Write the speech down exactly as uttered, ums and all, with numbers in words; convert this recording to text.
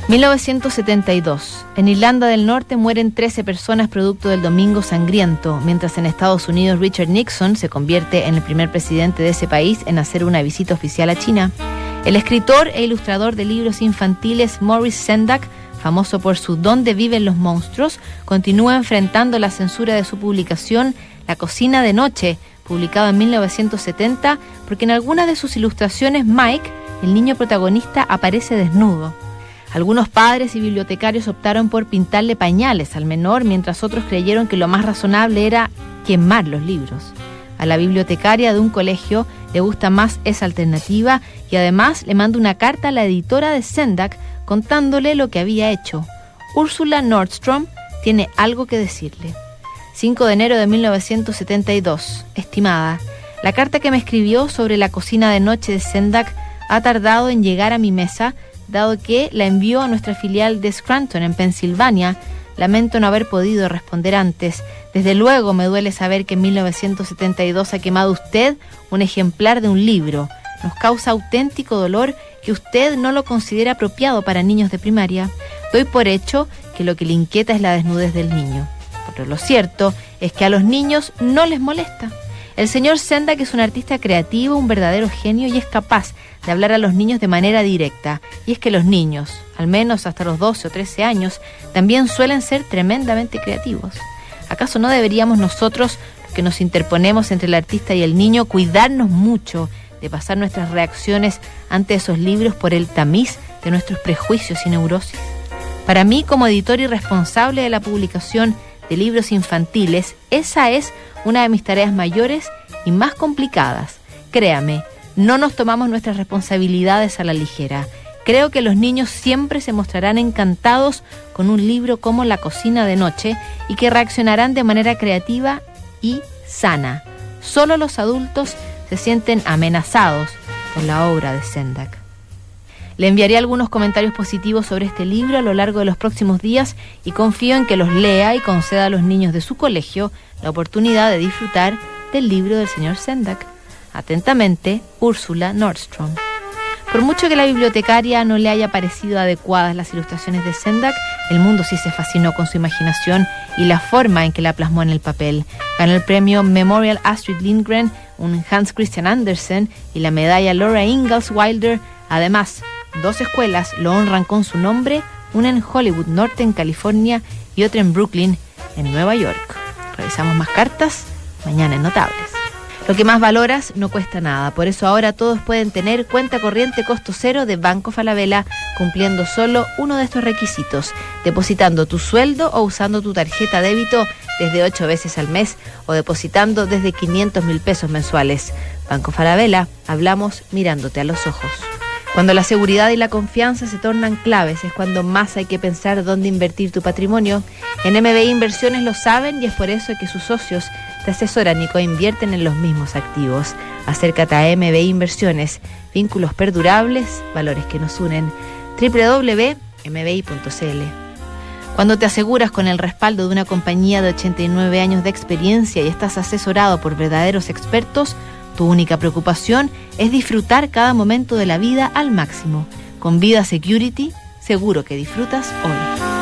mil novecientos setenta y dos. En Irlanda del Norte mueren trece personas producto del Domingo Sangriento, mientras en Estados Unidos Richard Nixon se convierte en el primer presidente de ese país en hacer una visita oficial a China. El escritor e ilustrador de libros infantiles Maurice Sendak, famoso por su ¿Dónde viven los monstruos?, continúa enfrentando la censura de su publicación La cocina de noche, publicado en mil novecientos setenta, porque en algunas de sus ilustraciones Mike, el niño protagonista, aparece desnudo. Algunos padres y bibliotecarios optaron por pintarle pañales al menor, mientras otros creyeron que lo más razonable era quemar los libros. A la bibliotecaria de un colegio le gusta más esa alternativa y además le manda una carta a la editora de Sendak contándole lo que había hecho. Úrsula Nordstrom tiene algo que decirle. cinco de enero de mil novecientos setenta y dos. Estimada, la carta que me escribió sobre la cocina de noche de Sendak ha tardado en llegar a mi mesa, dado que la envió a nuestra filial de Scranton, en Pensilvania. Lamento no haber podido responder antes. Desde luego me duele saber que en mil novecientos setenta y dos ha quemado usted un ejemplar de un libro. Nos causa auténtico dolor que usted no lo considere apropiado para niños de primaria. Doy por hecho que lo que le inquieta es la desnudez del niño. Pero lo cierto es que a los niños no les molesta. El señor Sendak es un artista creativo, un verdadero genio, y es capaz de hablar a los niños de manera directa. Y es que los niños, al menos hasta los doce o trece años, también suelen ser tremendamente creativos. ¿Acaso no deberíamos nosotros, los que nos interponemos entre el artista y el niño, cuidarnos mucho de pasar nuestras reacciones ante esos libros por el tamiz de nuestros prejuicios y neurosis? Para mí, como editor y responsable de la publicación de libros infantiles, esa es una de mis tareas mayores y más complicadas. Créame, no nos tomamos nuestras responsabilidades a la ligera. Creo que los niños siempre se mostrarán encantados con un libro como La cocina de noche y que reaccionarán de manera creativa y sana. Solo los adultos se sienten amenazados por la obra de Sendak. Le enviaré algunos comentarios positivos sobre este libro a lo largo de los próximos días y confío en que los lea y conceda a los niños de su colegio la oportunidad de disfrutar del libro del señor Sendak. Atentamente, Úrsula Nordstrom. Por mucho que la bibliotecaria no le haya parecido adecuadas las ilustraciones de Sendak, el mundo sí se fascinó con su imaginación y la forma en que la plasmó en el papel. Ganó el premio Memorial Astrid Lindgren, un Hans Christian Andersen y la medalla Laura Ingalls Wilder. Además, dos escuelas lo honran con su nombre, una en Hollywood Norte, en California, y otra en Brooklyn, en Nueva York. Revisamos más cartas mañana en Notables. Lo que más valoras no cuesta nada, por eso ahora todos pueden tener cuenta corriente costo cero de Banco Falabella, cumpliendo solo uno de estos requisitos: depositando tu sueldo o usando tu tarjeta débito desde ocho veces al mes o depositando desde quinientos mil pesos mensuales. Banco Falabella, hablamos mirándote a los ojos. Cuando la seguridad y la confianza se tornan claves, es cuando más hay que pensar dónde invertir tu patrimonio. En M B I Inversiones lo saben y es por eso que sus socios te asesoran y coinvierten en los mismos activos. Acércate a M B I Inversiones, vínculos perdurables, valores que nos unen. doble u doble u doble u punto m b i punto c l. Cuando te aseguras con el respaldo de una compañía de ochenta y nueve años de experiencia y estás asesorado por verdaderos expertos, tu única preocupación es disfrutar cada momento de la vida al máximo. Con Vida Security, seguro que disfrutas hoy.